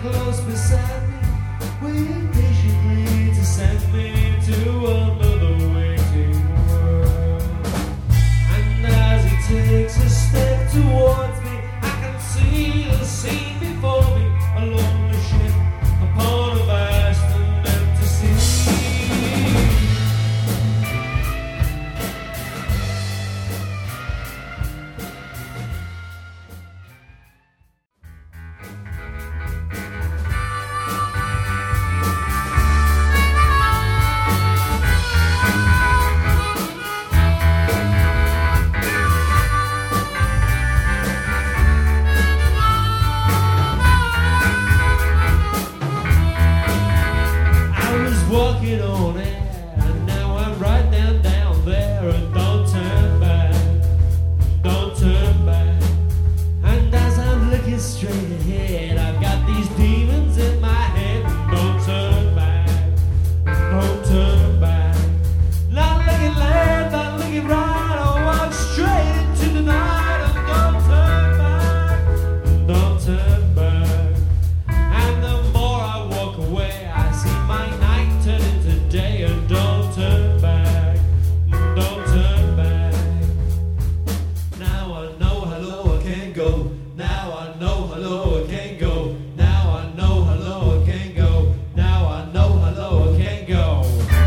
close beside me, waiting patiently to send me to another waiting world. And as he takes a step towards me, I can see the scene before me, a lonely ship upon a vast and empty sea. Walking on air, and now I'm right down there, and don't turn back, don't turn back. And as I'm looking straight ahead, I've got these demons in my head, and don't turn back, don't turn back. Not looking left, not looking right, I'll walk straight into the night, and don't turn back, don't turn back. And the more I walk away, I see my night turn into day, and don't turn back, don't turn back. Now I know how low I can go. Now I know how low I can go. Now I know how low I can go. Now I know how low I can go.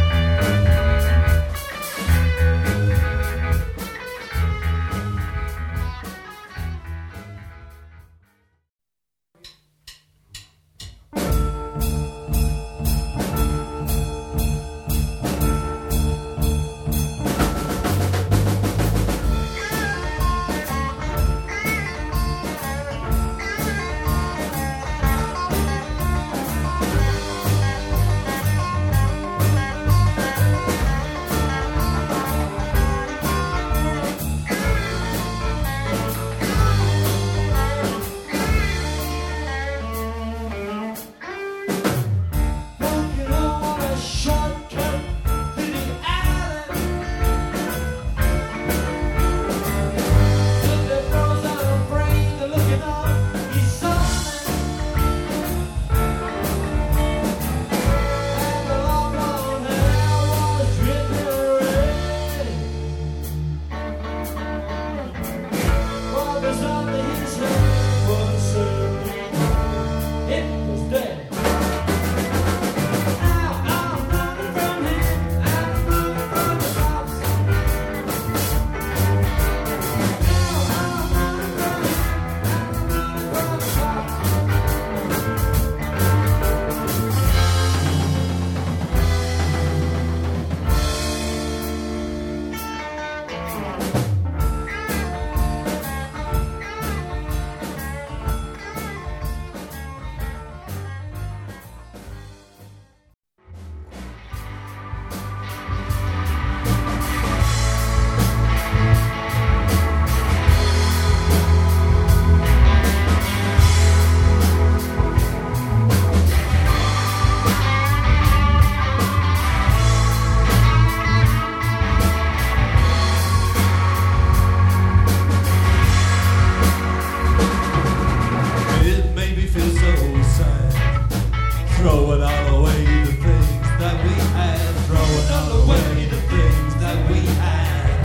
Walking on a shortcut through the alley, took the froze out of brain, looking up, he saw me. And the long blonde hair was dripping red. What was under his head was certainly it was dead. Now I'm running from him, and I'm running from the cops. Now I'm running from him, and I'm running from the cops. It made me feel so sad, throwing all away the things that we had, throwing all away the things that we had.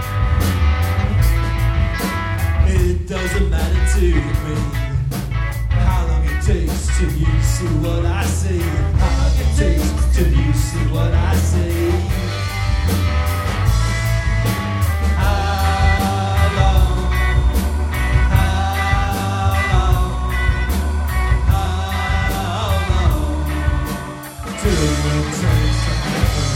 It doesn't matter to me how long it takes till you see what I see, how long it takes till you see what I see. How long, till it takes to happen?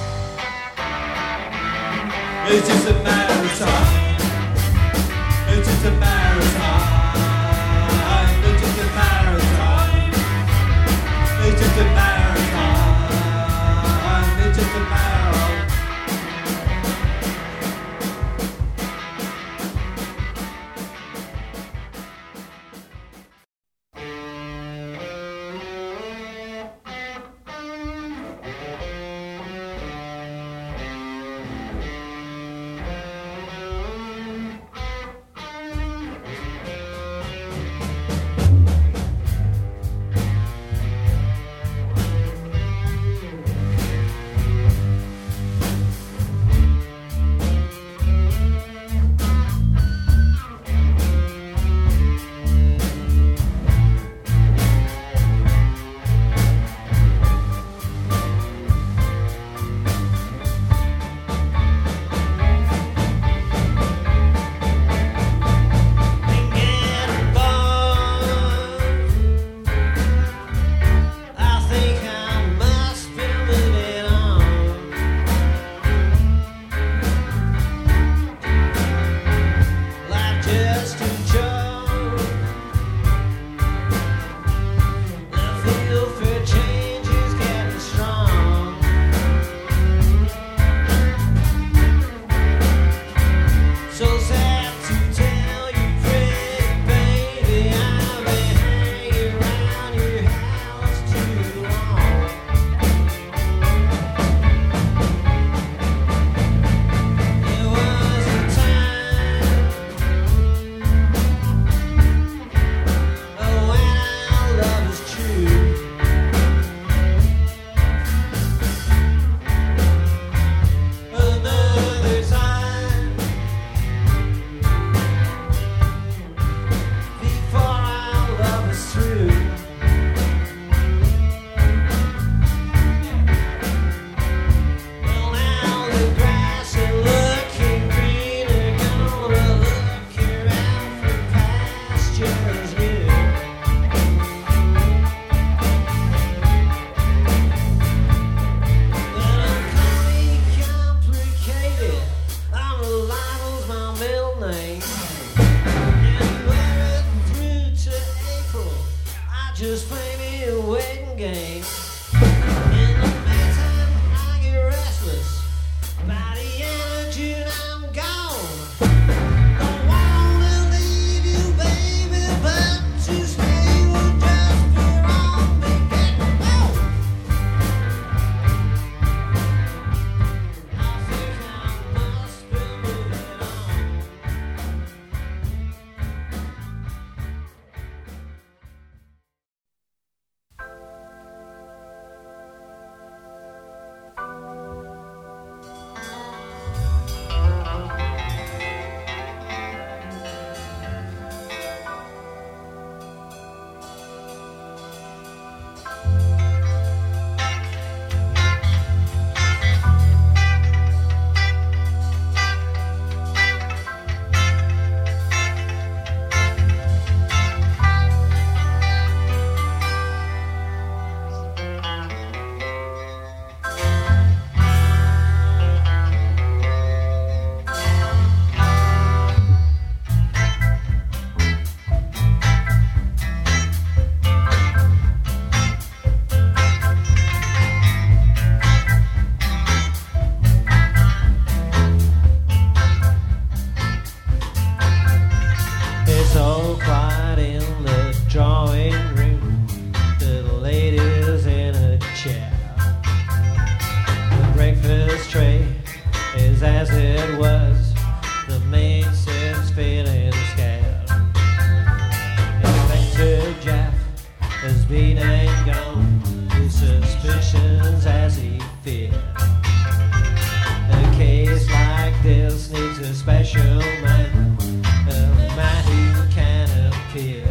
It's just a matter of time. It's just a matter of time. It's just a matter of time. It's just a matter of time. It's just a matter of just play me a waiting game. In the meantime, I get restless. By the end of June, I'm gone. Don't wanna leave you, baby, but to stay will just be wrong. Make it go. I think I must be moving on. It's so quiet in the drawing room. The lady's in a chair. The breakfast tray is as it was. The maid sits feeling scared. Inspector Jeff has been and gone. His suspicions as he feared. A case like this needs a special man. A man who can appear.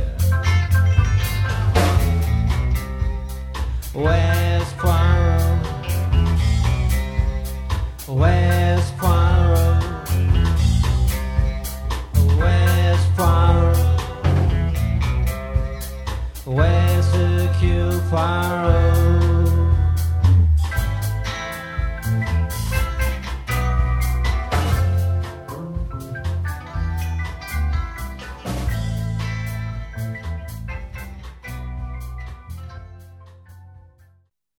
Where's Poirot? Where's Poirot? Where's Poirot? Where's the cute Poirot?